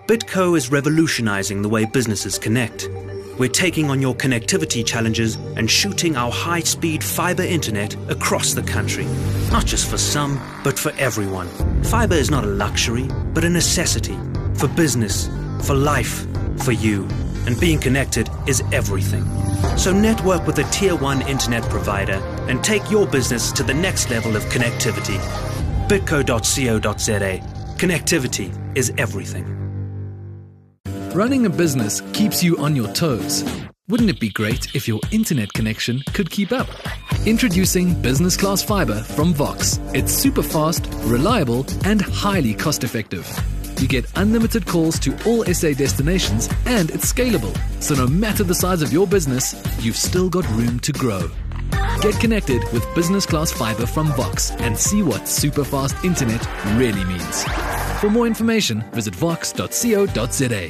BitCo is revolutionizing the way businesses connect. We're taking on your connectivity challenges and shooting our high-speed fiber internet across the country. Not just for some, but for everyone. Fiber is not a luxury, but a necessity. For business, for life, for you. And being connected is everything. So network with a Tier 1 internet provider and take your business to the next level of connectivity. bitco.co.za. Connectivity is everything. Running a business keeps you on your toes. Wouldn't it be great if your internet connection could keep up? Introducing Business Class Fiber from Vox. It's super fast, reliable, and highly cost-effective. You get unlimited calls to all SA destinations, and it's scalable. So no matter the size of your business, you've still got room to grow. Get connected with Business Class Fiber from Vox and see what super fast internet really means. For more information, visit vox.co.za.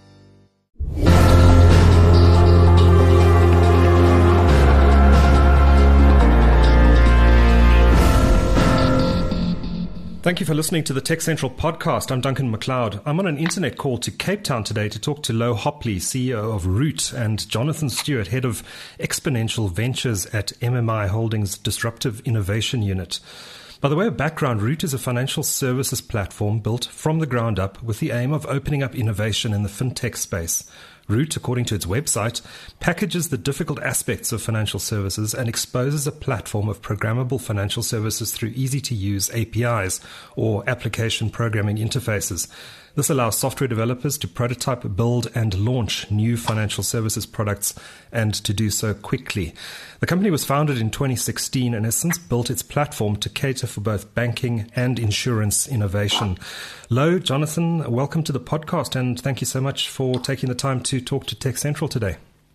Thank you for listening to the Tech Central podcast. I'm Duncan McLeod. I'm on an internet call to Cape Town today to talk to Louw Hopley, CEO of Root, and Jonathan Stewart, head of exponential ventures at MMI Holdings Disruptive Innovation Unit. By the way of background, Root is a financial services platform built from the ground up with the aim of opening up innovation in the fintech space. Root, according to its website, packages the difficult aspects of financial services and exposes a platform of programmable financial services through easy-to-use APIs or application programming interfaces. This allows software developers to prototype, build, and launch new financial services products, and to do so quickly. The company was founded in 2016 and has since built its platform to cater for both banking and insurance innovation. Louw, Jonathan, welcome to the podcast, and thank you so much for taking the time to talk to Tech Central today.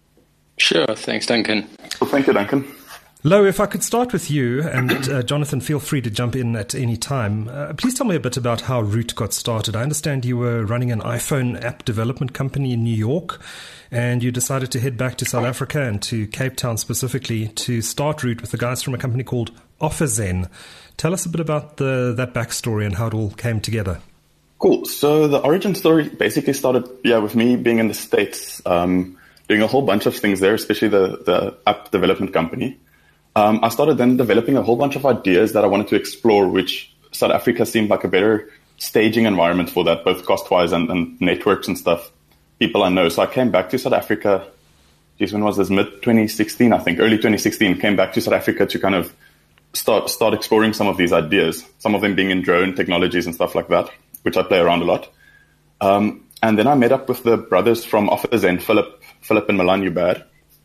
Sure. Thanks, Duncan. Well, thank you, Duncan. Louw, if I could start with you, and Jonathan, feel free to jump in at any time. Please tell me a bit about how Root got started. I understand you were running an iPhone app development company in New York, and you decided to head back to South Africa and to Cape Town specifically to start Root with the guys from a company called OfferZen. Tell us a bit about that backstory and how it all came together. Cool. So the origin story basically started, with me being in the States, doing a whole bunch of things there, especially the app development company. I started then developing a whole bunch of ideas that I wanted to explore, which South Africa seemed like a better staging environment for that, both cost-wise and networks and stuff, people I know. So I came back to South Africa, when was this, mid-2016, I think, early 2016, came back to South Africa to kind of start exploring some of these ideas, some of them being in drone technologies and stuff like that, which I play around a lot. And then I met up with the brothers from OfferZen, Philip and Milan Ubad,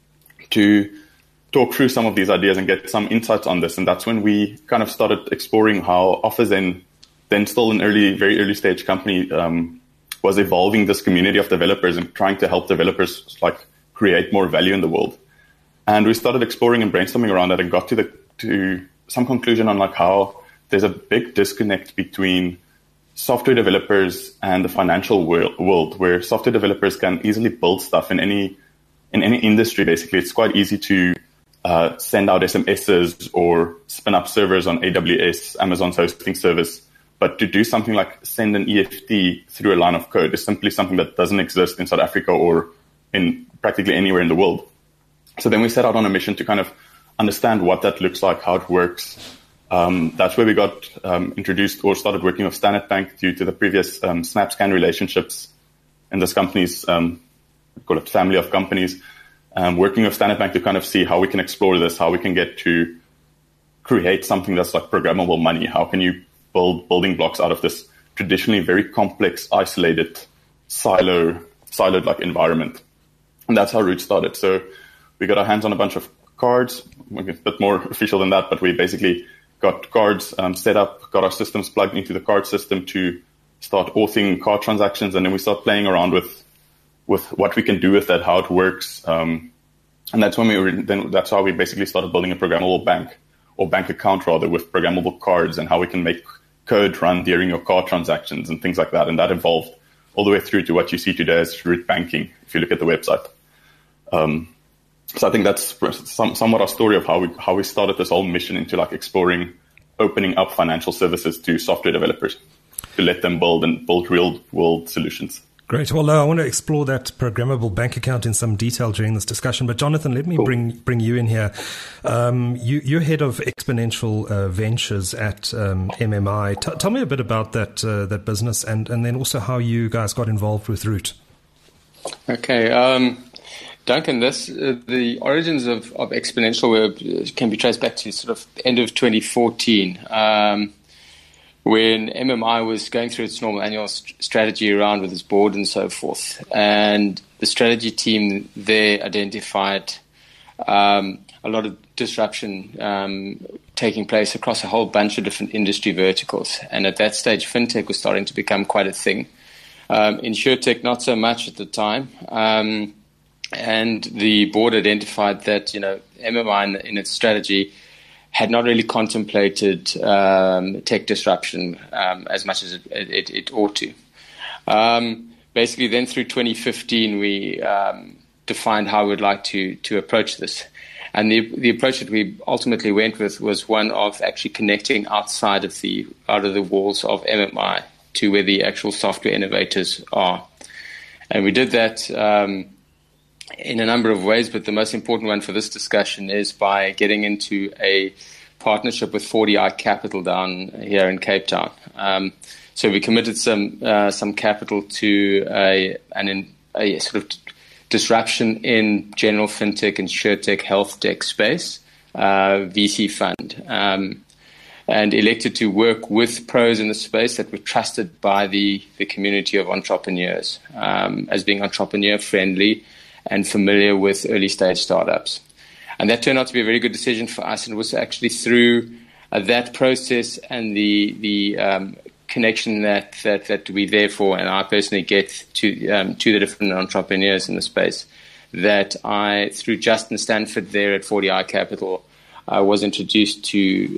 to talk through some of these ideas and get some insights on this. And that's when we kind of started exploring how OfferZen, then still an very early stage company, was evolving this community of developers and trying to help developers create more value in the world. And we started exploring and brainstorming around that and got to some conclusion on how there's a big disconnect between software developers and the financial world, where software developers can easily build stuff in any industry. Basically, it's quite easy to send out SMSs or spin up servers on AWS, Amazon's hosting service. But to do something like send an EFT through a line of code is simply something that doesn't exist in South Africa or in practically anywhere in the world. So then we set out on a mission to kind of understand what that looks like, how it works. That's where we got introduced or started working with Standard Bank due to the previous SnapScan relationships in this company's, call it family of companies. Working with Standard Bank to kind of see how we can explore this, how we can get to create something that's like programmable money. How can you build building blocks out of this traditionally very complex, isolated, siloed like environment? And that's how Root started. So we got our hands on a bunch of cards, a bit more official than that, but we basically got cards set up, got our systems plugged into the card system to start authoring card transactions, and then we start playing around with what we can do with that, how it works. And that's when that's how we basically started building a programmable bank, or bank account rather, with programmable cards, and how we can make code run during your card transactions and things like that. And that evolved all the way through to what you see today as Root Banking, if you look at the website. So I think that's somewhat our story of how we started this whole mission into exploring, opening up financial services to software developers to let them build real world solutions. Great. Well, I want to explore that programmable bank account in some detail during this discussion. But Jonathan, let me bring you in here. You're head of exponential ventures at MMI. Tell me a bit about that business, and then also how you guys got involved with Root. Okay, Duncan, the origins of Exponential can be traced back to sort of the end of 2014. When MMI was going through its normal annual strategy round with its board and so forth. And the strategy team there identified a lot of disruption taking place across a whole bunch of different industry verticals. And at that stage, fintech was starting to become quite a thing. InsurTech, not so much at the time. And the board identified that, MMI in its strategy had not really contemplated tech disruption as much as it ought to. Basically, then through 2015, we defined how we'd like to approach this. And the approach that we ultimately went with was one of actually connecting out of the walls of MMI to where the actual software innovators are. And we did that in a number of ways, but the most important one for this discussion is by getting into a partnership with 40i Capital down here in Cape Town. So we committed some capital to a sort of disruption in general fintech, insurtech, health tech space, VC fund, and elected to work with pros in the space that were trusted by the community of entrepreneurs as being entrepreneur friendly and familiar with early stage startups. And that turned out to be a very good decision for us. And it was actually through that process and the connection that we therefore, and I personally get to the different entrepreneurs in the space, that I, through Justin Stanford there at 40i Capital, I was introduced to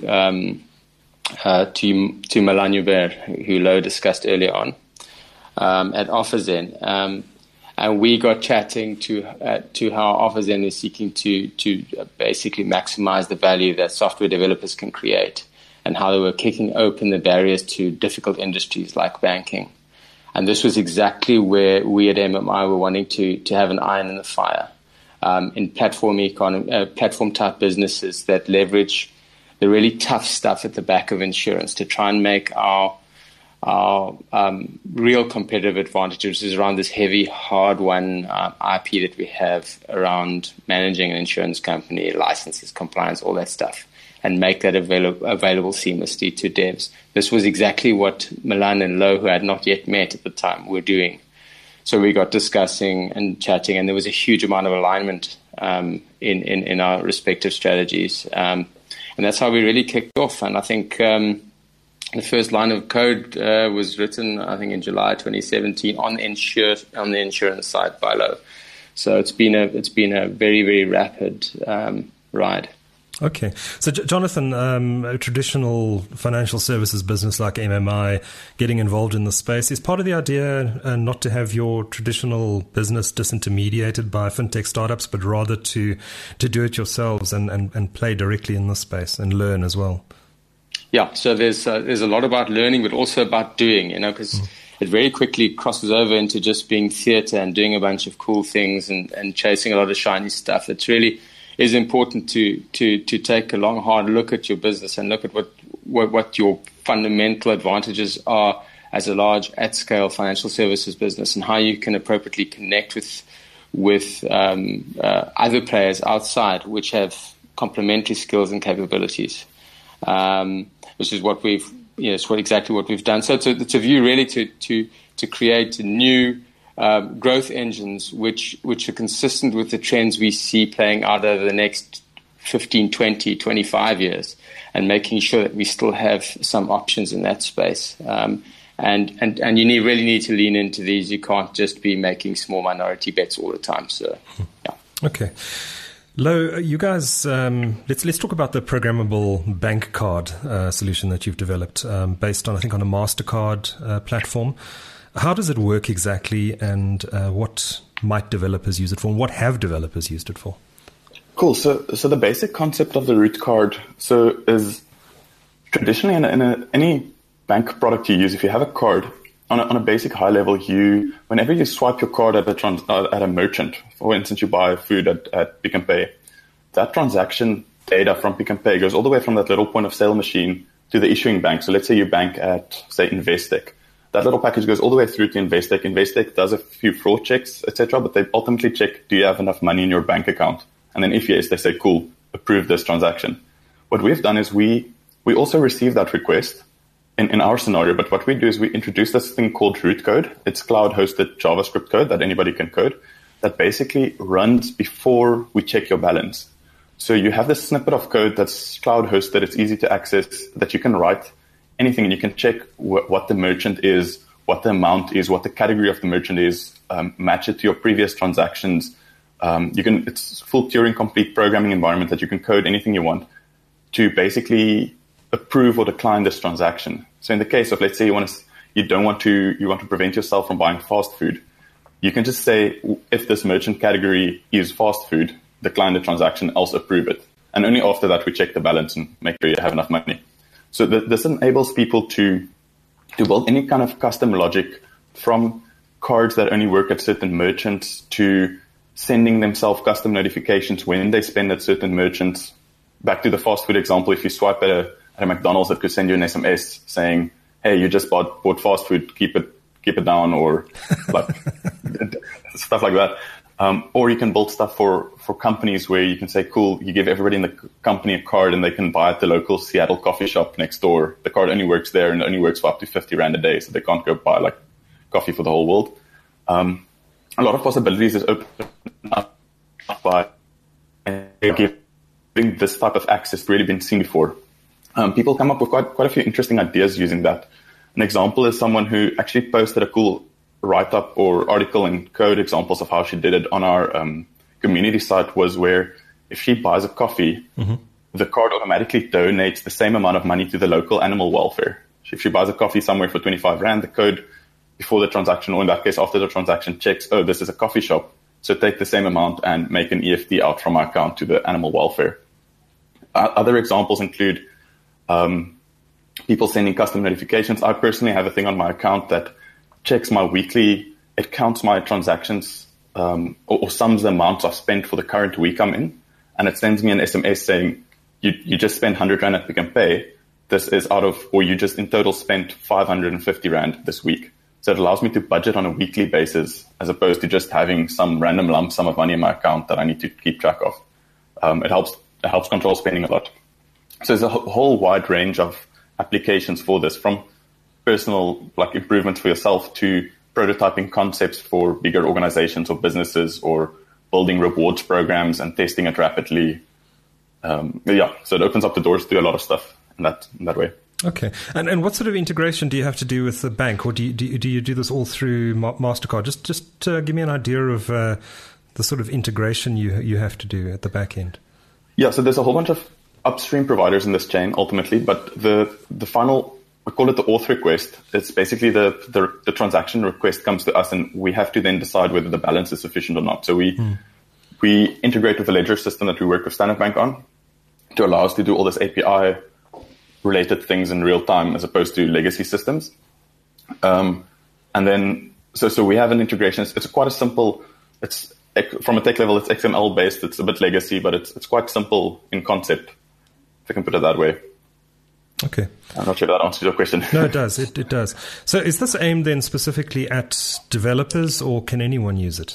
Milan Hubert, who Lo discussed earlier on, at OfferZen. And we got chatting to how OfferZen is seeking to basically maximize the value that software developers can create, and how they were kicking open the barriers to difficult industries like banking. And this was exactly where we at MMI were wanting to have an iron in the fire in platform type businesses that leverage the really tough stuff at the back of insurance to try and make our real competitive advantages is around this heavy, hard-won IP that we have around managing an insurance company, licenses, compliance, all that stuff, and make that available seamlessly to devs. This was exactly what Milan and Lo, who had not yet met at the time, were doing. So we got discussing and chatting, and there was a huge amount of alignment in our respective strategies. And that's how we really kicked off. And I think the first line of code was written, I think, in July 2017 on the insurance side by Lo. So it's been a very, very rapid ride. Okay. So, Jonathan, a traditional financial services business like MMI getting involved in the space, is part of the idea not to have your traditional business disintermediated by fintech startups, but rather to do it yourselves and play directly in this space and learn as well? Yeah, so there's a lot about learning, but also about doing, because it very quickly crosses over into just being theater and doing a bunch of cool things and chasing a lot of shiny stuff. It's really is important to take a long, hard look at your business and look at what your fundamental advantages are as a large, at-scale financial services business, and how you can appropriately connect with other players outside which have complementary skills and capabilities. Which is what exactly what we've done. So it's a view really to create new growth engines which are consistent with the trends we see playing out over the next 15, 20, 25 years, and making sure that we still have some options in that space. And you really need to lean into these. You can't just be making small minority bets all the time. So, yeah. Okay. Lo, you guys, let's talk about the programmable bank card solution that you've developed based on, I think, on a MasterCard platform. How does it work exactly, and what might developers use it for, and what have developers used it for? Cool. So the basic concept of the Root card is traditionally in any bank product you use, if you have a card, on a basic high level, whenever you swipe your card at a merchant, for instance, you buy food at Pick n Pay, that transaction data from Pick n Pay goes all the way from that little point of sale machine to the issuing bank. So let's say you bank at, say, Investec. That little package goes all the way through to Investec. Investec does a few fraud checks, etc., but they ultimately check, do you have enough money in your bank account? And then if yes, they say, cool, approve this transaction. What we've done is we also receive that request in our scenario, but what we do is we introduce this thing called root code. It's cloud-hosted JavaScript code that anybody can code that basically runs before we check your balance. So you have this snippet of code that's cloud-hosted. It's easy to access, that you can write anything, and you can check what the merchant is, what the amount is, what the category of the merchant is, match it to your previous transactions. It's full Turing complete programming environment that you can code anything you want to basically approve or decline this transaction. So in the case of, let's say you want to prevent yourself from buying fast food, you can just say, if this merchant category is fast food, decline the transaction, else approve it. And only after that we check the balance and make sure you have enough money. So this enables people to build any kind of custom logic, from cards that only work at certain merchants to sending themselves custom notifications when they spend at certain merchants. Back to the fast food example, if you swipe at a McDonald's, it could send you an SMS saying, hey, you just bought fast food, keep it down, or like stuff like that. Or you can build stuff for companies where you can say, cool, you give everybody in the company a card and they can buy at the local Seattle coffee shop next door. The card only works there and only works for up to 50 Rand a day, so they can't go buy like coffee for the whole world. A lot of possibilities is open up by giving this type of access really been seen before. People come up with quite a few interesting ideas using that. An example is someone who actually posted a cool write-up or article and code examples of how she did it on our community site, was where if she buys a coffee, the card automatically donates the same amount of money to the local animal welfare. If she buys a coffee somewhere for 25 Rand, the code before the transaction, or in that case after the transaction, checks, oh, this is a coffee shop, so take the same amount and make an EFT out from my account to the animal welfare. Other examples include people sending custom notifications. I personally have a thing on my account that checks my weekly, it counts my transactions or sums the amounts I've spent for the current week I'm in, and it sends me an SMS saying, you just spent 100 Rand at Pick n Pay. This is or you just in total spent 550 Rand this week. So it allows me to budget on a weekly basis as opposed to just having some random lump sum of money in my account that I need to keep track of. It helps control spending a lot. So there's a whole wide range of applications for this, from personal like improvements for yourself to prototyping concepts for bigger organizations or businesses, or building rewards programs and testing it rapidly. So it opens up the doors to do a lot of stuff in that way. Okay. And what sort of integration do you have to do with the bank, or do you do this all through MasterCard? Just give me an idea of the sort of integration you have to do at the back end. Yeah, so there's a whole bunch of upstream providers in this chain ultimately, but the final, we call it the auth request. It's basically the transaction request comes to us, and we have to then decide whether the balance is sufficient or not. So we integrate with the ledger system that we work with Standard Bank on to allow us to do all this API related things in real time as opposed to legacy systems. And then, so we have an integration. It's quite a simple, it's from a tech level, it's XML based. It's a bit legacy, but it's quite simple in concept, if I can put it that way. Okay. I'm not sure if that answers your question. No, it does. It does. So is this aimed then specifically at developers, or can anyone use it?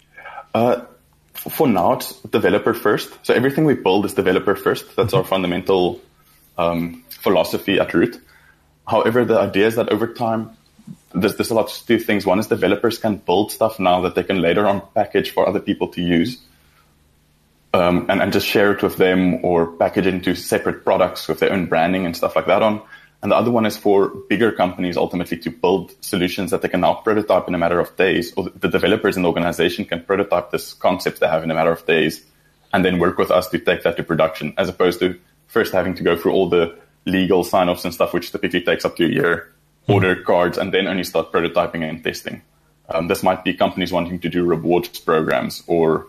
For now, it's developer first. So everything we build is developer first. That's our fundamental philosophy at Root. However, the idea is that over time, there's a lot of two things. One is developers can build stuff now that they can later on package for other people to use, and just share it with them, or package it into separate products with their own branding and stuff like that on. And the other one is for bigger companies ultimately to build solutions that they can now prototype in a matter of days, or the developers in the organization can prototype this concept they have in a matter of days and then work with us to take that to production, as opposed to first having to go through all the legal sign-offs and stuff, which typically takes up to a year, order cards, and then only start prototyping and testing. This might be companies wanting to do rewards programs or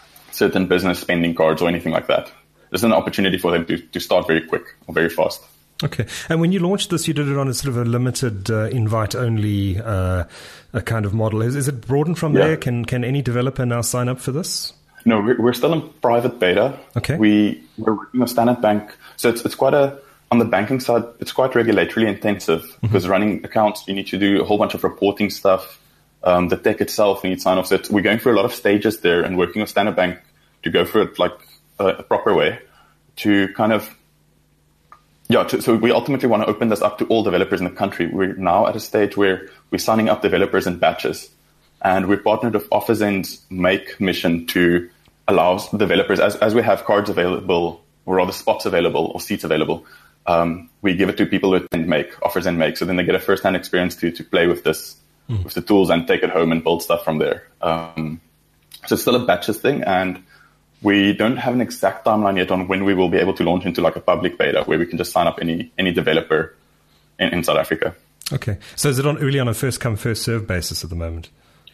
certain business spending cards or anything like that. There's an opportunity for them to start very quick or very fast. Okay. And when you launched this, you did it on a sort of a limited invite-only a kind of model. Is it broadened from there? Can any developer now sign up for this? No, we're still in private beta. Okay. We're working with Standard Bank. So it's quite on the banking side, it's quite regulatorily intensive because running accounts, you need to do a whole bunch of reporting stuff. The tech itself needs sign-offs. We're going through a lot of stages there and working with Standard Bank to go through it like a proper way to kind of, so we ultimately want to open this up to all developers in the country. We're now at a stage where we're signing up developers in batches. And we're partnered with OfferZen's Make mission to allow developers, as we have cards available, or rather spots available or seats available, we give it to people who attend Make, OfferZen Make. So then they get a first-hand experience to play with this, with the tools and take it home and build stuff from there. So it's still a batches thing, and we don't have an exact timeline yet on when we will be able to launch into like a public beta where we can just sign up any developer in South Africa. Okay. So is it really on a first-come, first-served basis at the moment?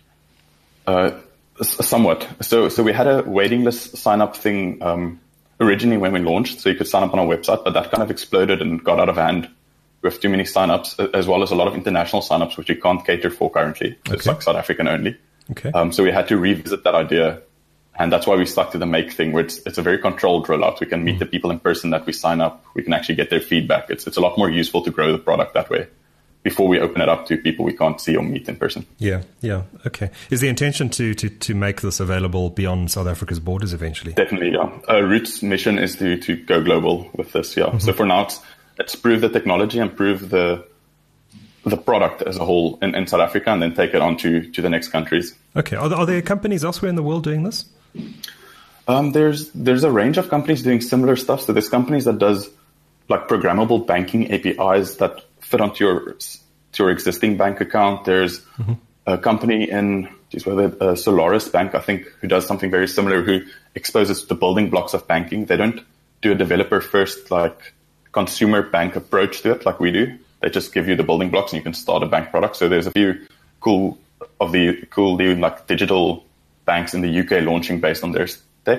Somewhat. So we had a waiting list sign-up thing originally when we launched, so you could sign up on our website, but that kind of exploded and got out of hand with too many sign-ups, as well as a lot of international sign-ups, which we can't cater for currently. So It's like South African only. Okay. So we had to revisit that idea. And that's why we stuck to the Make thing, where it's a very controlled rollout. We can meet the people in person that we sign up. We can actually get their feedback. It's a lot more useful to grow the product that way before we open it up to people we can't see or meet in person. Yeah. Okay. Is the intention to make this available beyond South Africa's borders eventually? Definitely, yeah. Root's mission is to go global with this, yeah. So for now, it's prove the technology and prove the product as a whole in South Africa, and then take it on to the next countries. Okay. Are there companies elsewhere in the world doing this? There's a range of companies doing similar stuff. So there's companies that does like programmable banking APIs that fit onto your existing bank account. There's a company in Solaris Bank, I think, who does something very similar, who exposes the building blocks of banking. They don't do a developer first like consumer bank approach to it like we do. They just give you the building blocks and you can start a bank product. So there's a few cool new like digital banks in the UK launching based on their tech.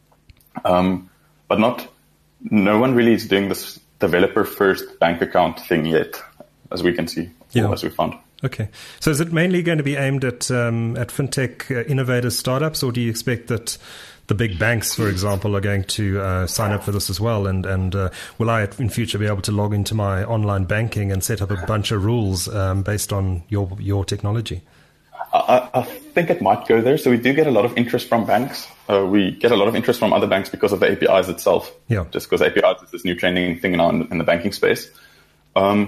But no one really is doing this developer first bank account thing yet, as we can see, as we found. Okay. So is it mainly going to be aimed at fintech innovators, startups, or do you expect that the big banks, for example, are going to sign up for this as well? And will I in future be able to log into my online banking and set up a bunch of rules based on your technology? I think it might go there. So we do get a lot of interest from banks. We get a lot of interest from other banks because of the APIs itself. Yeah. Just because APIs is this new trending thing now in the banking space. And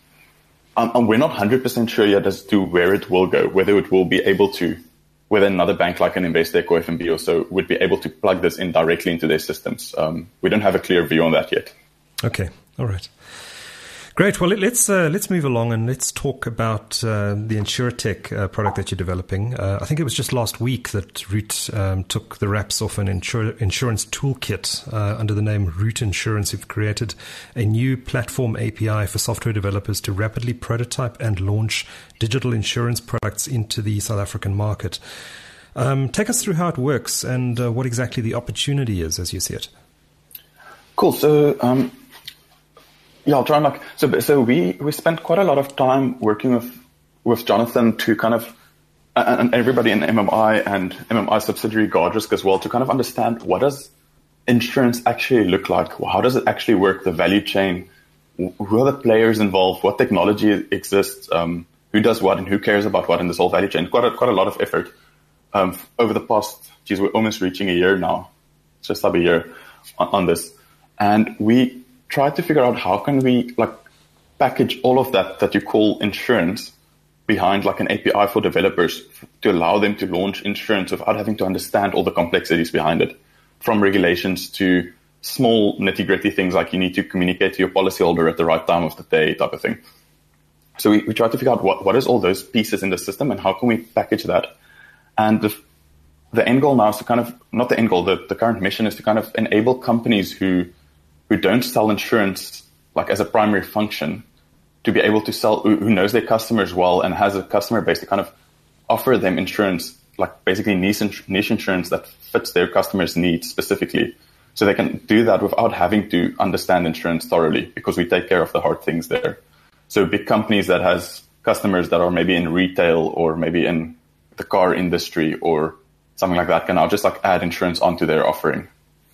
we're not 100% sure yet as to where it will go, whether it will be able to, whether another bank like an Investec or FNB or so would be able to plug this in directly into their systems. We don't have a clear view on that yet. Okay. All right. Great. Well, let's move along and let's talk about the InsurTech product that you're developing. I think it was just last week that Root took the wraps off an insurance toolkit under the name Root Insurance. You've created a new platform API for software developers to rapidly prototype and launch digital insurance products into the South African market. Take us through how it works and what exactly the opportunity is as you see it. Cool. So, I'll try and so we spent quite a lot of time working with Jonathan to kind of, and everybody in MMI and MMI subsidiary Guardrisk as well, to kind of understand what does insurance actually look like? How does it actually work? The value chain, who are the players involved? What technology exists? Who does what and who cares about what in this whole value chain? Quite a lot of effort over the past, we're almost reaching a year now. It's just up a year on this. And we tried to figure out how can we package all of that you call insurance behind like an API for developers to allow them to launch insurance without having to understand all the complexities behind it, from regulations to small nitty-gritty things like you need to communicate to your policyholder at the right time of the day type of thing. So we tried to figure out what is all those pieces in the system and how can we package that. And the end goal now is to kind of, not the end goal, the current mission is to kind of enable companies who don't sell insurance like as a primary function to be able to sell, who knows their customers well and has a customer base to kind of offer them insurance, like basically niche insurance that fits their customers' needs specifically, So they can do that without having to understand insurance thoroughly, because we take care of the hard things there. So big companies that has customers that are maybe in retail or maybe in the car industry or something like that can now just like add insurance onto their offering.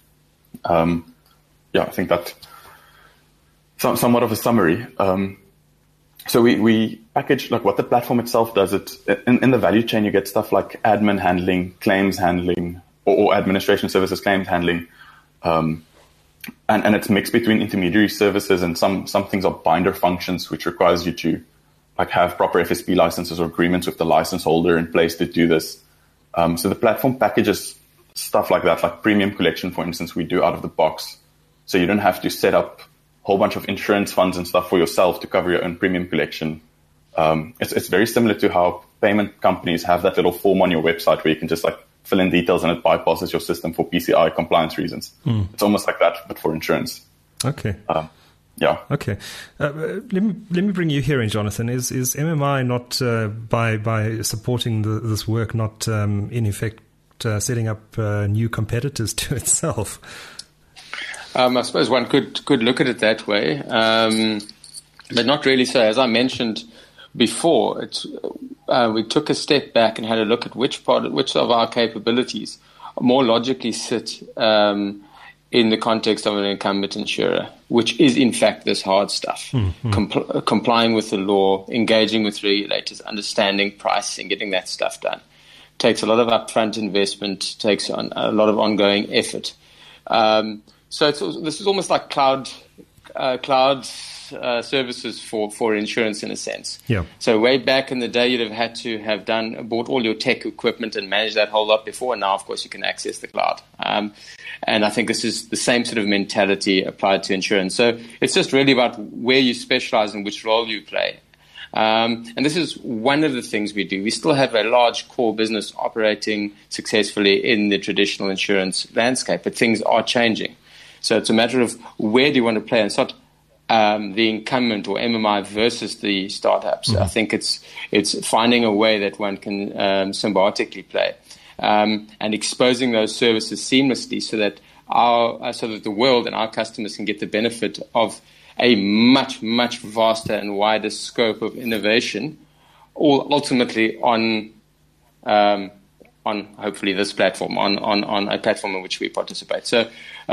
I think that somewhat of a summary. So we package like what the platform itself does. It in the value chain, you get stuff like admin handling, claims handling, or administration services, claims handling. And it's mixed between intermediary services and some things are binder functions, which requires you to like have proper FSP licenses or agreements with the license holder in place to do this. So the platform packages stuff like that, like premium collection, for instance, we do out of the box. So you don't have to set up a whole bunch of insurance funds and stuff for yourself to cover your own premium collection. It's very similar to how payment companies have that little form on your website where you can just like fill in details and it bypasses your system for PCI compliance reasons. It's almost like that, but for insurance. Okay. Okay. Let me bring you here in, Jonathan. Is MMI not by supporting this work not in effect setting up new competitors to itself? I suppose one could look at it that way, but not really so. As I mentioned before, we took a step back and had a look at which of our capabilities more logically sit in the context of an incumbent insurer, which is in fact this hard stuff, complying with the law, engaging with regulators, understanding pricing, getting that stuff done. Takes a lot of upfront investment, takes on a lot of ongoing effort. So this is almost like cloud services for insurance in a sense. Yeah. So way back in the day, you'd have had to have bought all your tech equipment and managed that whole lot before. And now, of course, you can access the cloud. And I think this is the same sort of mentality applied to insurance. So it's just really about where you specialize and which role you play. And this is one of the things we do. We still have a large core business operating successfully in the traditional insurance landscape, but things are changing. So it's a matter of where do you want to play, and it's not the incumbent or MMI versus the startups. I think it's finding a way that one can symbiotically play and exposing those services seamlessly so that the world and our customers can get the benefit of a much, much vaster and wider scope of innovation, all ultimately on hopefully this platform, on a platform in which we participate. So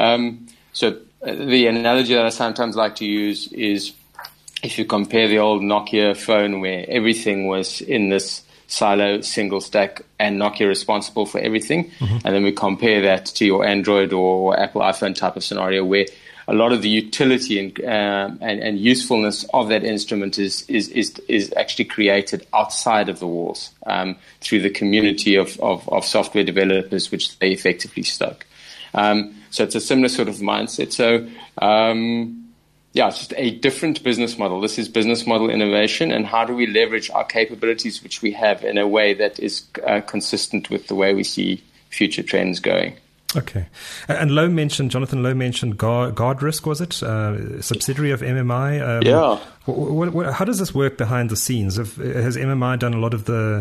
the analogy that I sometimes like to use is if you compare the old Nokia phone where everything was in this silo, single stack, and Nokia responsible for everything, and then we compare that to your Android or Apple iPhone type of scenario where a lot of the utility and usefulness of that instrument is actually created outside of the walls through the community of software developers, which they effectively stoke. So it's a similar sort of mindset. So it's just a different business model. This is business model innovation, and how do we leverage our capabilities, which we have, in a way that is consistent with the way we see future trends going. Okay. And Jonathan Lowe mentioned Guard Risk, was it? Subsidiary of MMI? Yeah. How does this work behind the scenes? Has MMI done a lot of the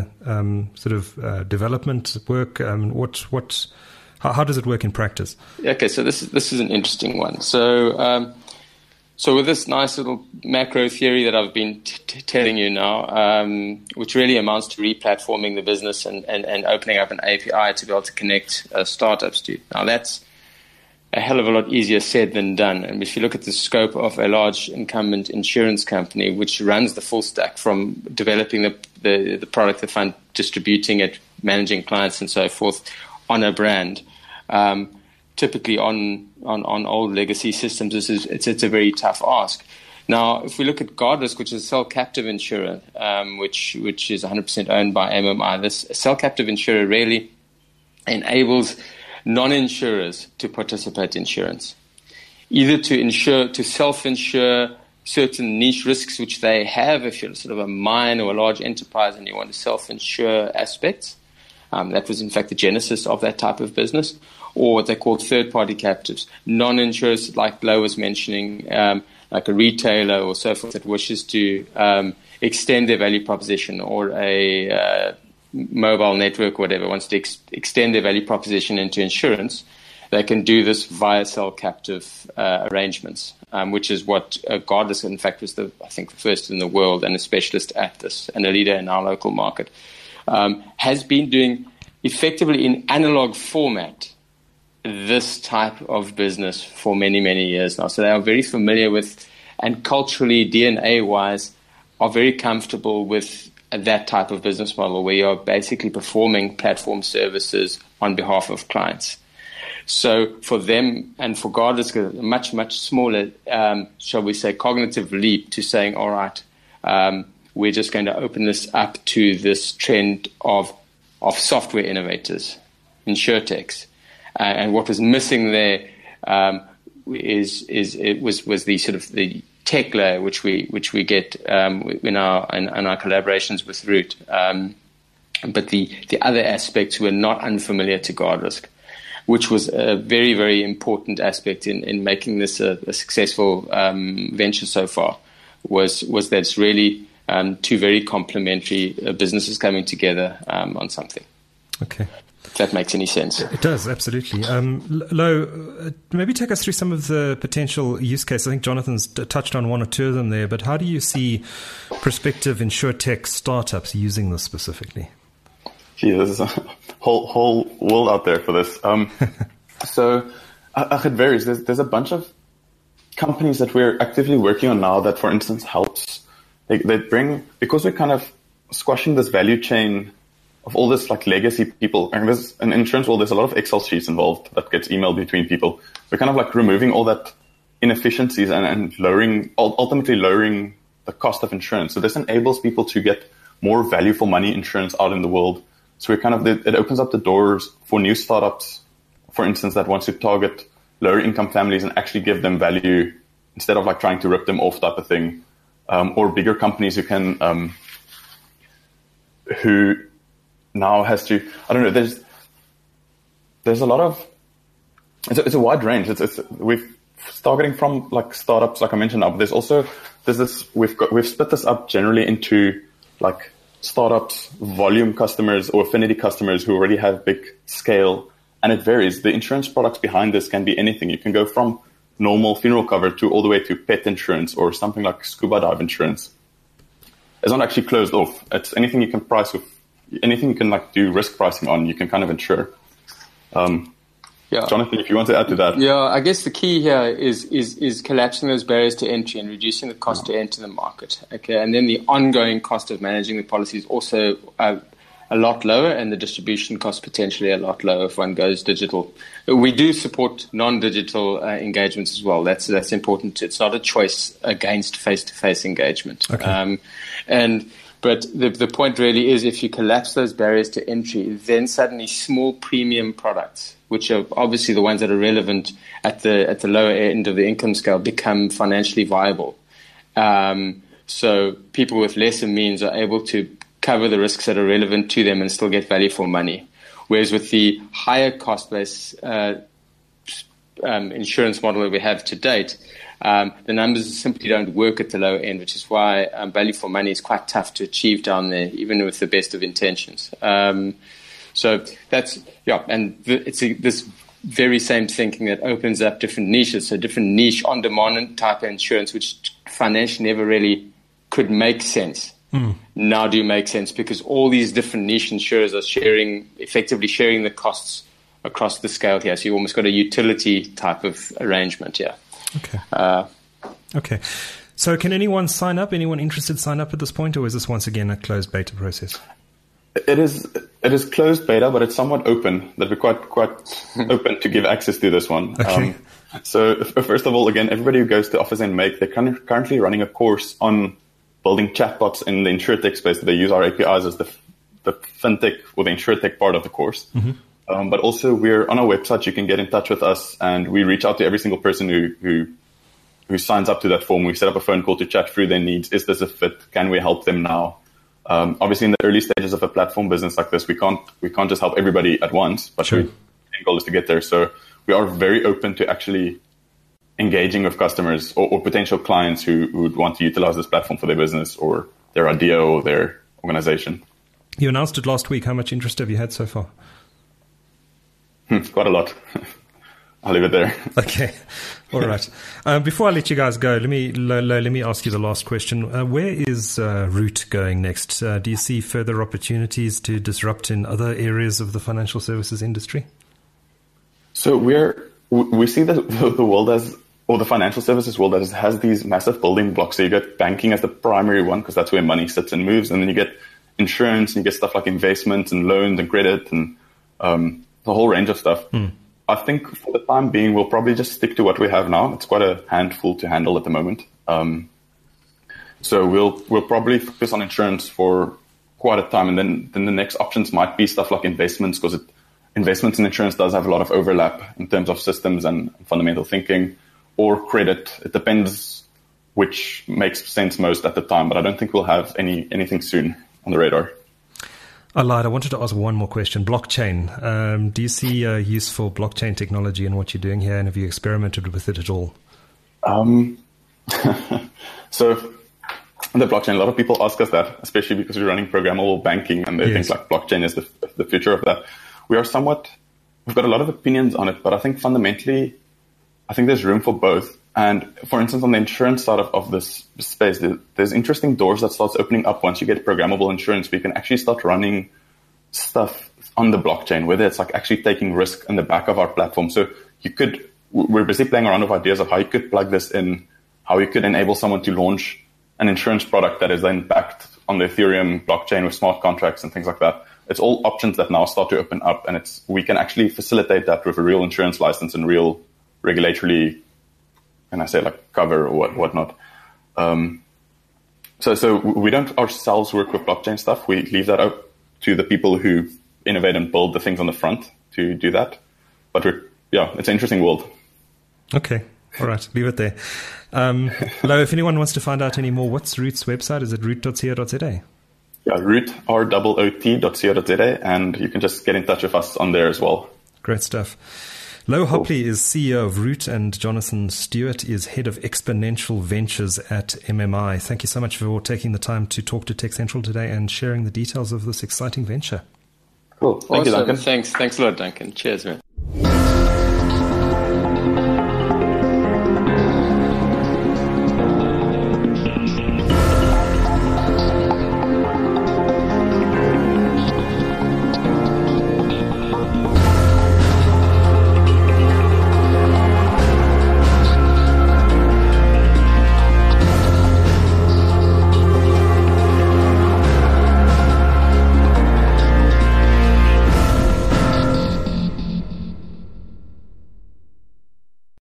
development work? How does it work in practice? Okay, so this is an interesting one. So with this nice little macro theory that I've been telling you now, which really amounts to replatforming the business and opening up an API to be able to connect startups to. Now that's a hell of a lot easier said than done. And if you look at the scope of a large incumbent insurance company, which runs the full stack from developing the product, the fund, distributing it, managing clients and so forth on a brand, typically on old legacy systems, it's a very tough ask. Now, if we look at Guard Risk, which is a cell-captive insurer, which is 100% owned by MMI, this cell-captive insurer really enables non-insurers to participate in insurance, either to self-insure certain niche risks which they have. If you're sort of a mine or a large enterprise and you want to self-insure aspects, that was in fact the genesis of that type of business, or what they call third-party captives, non-insurers like Lowe was mentioning, like a retailer or so forth that wishes to extend their value proposition, or a mobile network or whatever wants to extend their value proposition into insurance. they can do this via cell captive arrangements, which is what Guardrisk, in fact, was the first in the world and a specialist at this and a leader in our local market, has been doing effectively in analog format this type of business for many, many years now. So they are very familiar with, and culturally, DNA-wise, are very comfortable with that type of business model where you're basically performing platform services on behalf of clients. So for them and for Guardrisk, a much, much smaller, shall we say, cognitive leap to saying, all right, we're just going to open this up to this trend of software innovators, insurtechs. And what was missing there was the sort of the tech layer which we get in our collaborations with Root, but the other aspects were not unfamiliar to Guardrisk, which was a very, very important aspect in making this a successful venture so far. Was that it's really two very complementary businesses coming together on something. Okay. If that makes any sense. It does, absolutely. Lo, maybe take us through some of the potential use cases. I think Jonathan's touched on one or two of them there, but how do you see prospective insurtech startups using this specifically? Gee, there's a whole world out there for this. So it varies. There's a bunch of companies that we're actively working on now that, for instance, helps. They bring, because we're kind of squashing this value chain of all this like legacy people. And there's an insurance world, there's a lot of Excel sheets involved that gets emailed between people. We're kind of like removing all that inefficiencies and ultimately lowering the cost of insurance. So this enables people to get more value for money insurance out in the world. So it opens up the doors for new startups, for instance, that wants to target lower income families and actually give them value instead of like trying to rip them off type of thing. Or bigger companies who can, who now has to, I don't know, there's a lot of, it's a wide range. We're targeting from like startups, like I mentioned now, but we've split this up generally into like startups, volume customers or affinity customers who already have big scale, and it varies. The insurance products behind this can be anything. You can go from normal funeral cover to all the way to pet insurance or something like scuba dive insurance. It's not actually closed off. It's anything you can price with, anything you can like do risk pricing on, you can kind of insure. Yeah. Jonathan, if you want to add to that. Yeah, I guess the key here is collapsing those barriers to entry and reducing the cost to enter the market. Okay, and then the ongoing cost of managing the policy is also a lot lower, and the distribution cost potentially a lot lower if one goes digital. We do support non-digital engagements as well. That's important. It's not a choice against face-to-face engagement. Okay. But the point really is, if you collapse those barriers to entry, then suddenly small premium products, which are obviously the ones that are relevant at the lower end of the income scale, become financially viable. So people with lesser means are able to cover the risks that are relevant to them and still get value for money. Whereas with the higher cost base insurance model that we have to date, the numbers simply don't work at the lower end, which is why value for money is quite tough to achieve down there, even with the best of intentions. So that's, yeah, and it's this very same thinking that opens up different niches, so different niche on-demand type of insurance, which financially never really could make sense. Now do make sense because all these different niche insurers are effectively sharing the costs across the scale here. So you almost got a utility type of arrangement here. Okay. Okay. So can anyone sign up? Anyone interested sign up at this point, or is this once again a closed beta process? It is closed beta, but it's somewhat open. That we're quite open to give access to this one. Okay. So first of all, again, everybody who goes to Office and Make, they're currently running a course on building chatbots in the insurtech space. They use our APIs as the fintech or the insurtech part of the course. Mm-hmm. But also we're on our website. You can get in touch with us, and we reach out to every single person who signs up to that form. We set up a phone call to chat through their needs. Is this a fit? Can we help them now? Obviously, in the early stages of a platform business like this, we can't just help everybody at once. But sure. The goal is to get there. So we are very open to actually engaging with customers or potential clients who would want to utilize this platform for their business or their idea or their organization. You announced it last week. How much interest have you had so far? Quite a lot. I'll leave it there. Okay. All right. Before I let you guys go, let me ask you the last question. Where is Root going next? Do you see further opportunities to disrupt in other areas of the financial services industry? So we see the world as, or the financial services world has these massive building blocks. So you get banking as the primary one, because that's where money sits and moves. And then you get insurance, and you get stuff like investments and loans and credit and the whole range of stuff. I think for the time being, we'll probably just stick to what we have now. It's quite a handful to handle at the moment. So we'll probably focus on insurance for quite a time. And then the next options might be stuff like investments, because investments and insurance does have a lot of overlap in terms of systems and fundamental thinking, or credit. It depends which makes sense most at the time, but I don't think we'll have anything soon on the radar. I lied. I wanted to ask one more question. Blockchain. Do you see use for blockchain technology in what you're doing here, and have you experimented with it at all? So the blockchain, a lot of people ask us that, especially because we're running programmable banking, and they think like blockchain is the future of that. We've got a lot of opinions on it, but I think fundamentally, I think there's room for both. And for instance, on the insurance side of this space, there's interesting doors that starts opening up once you get programmable insurance. We can actually start running stuff on the blockchain, whether it's like actually taking risk in the back of our platform. So we're busy playing around with ideas of how you could plug this in, how you could enable someone to launch an insurance product that is then backed on the Ethereum blockchain with smart contracts and things like that. It's all options that now start to open up, and we can actually facilitate that with a real insurance license and real regulatory, and I say like cover or whatnot. So we don't ourselves work with blockchain stuff. We leave that up to the people who innovate and build the things on the front to do that. But it's an interesting world. Okay. All right. Leave it there. Lau, if anyone wants to find out any more, what's Root's website? Is it root.co.za? Yeah, root, root.co.za, and you can just get in touch with us on there as well. Great stuff. Lau Hopley is CEO of Root, and Jonathan Stewart is head of exponential ventures at MMI. Thank you so much for taking the time to talk to Tech Central today and sharing the details of this exciting venture. Cool. Thank you, Duncan. Thanks a lot, Duncan. Cheers, man.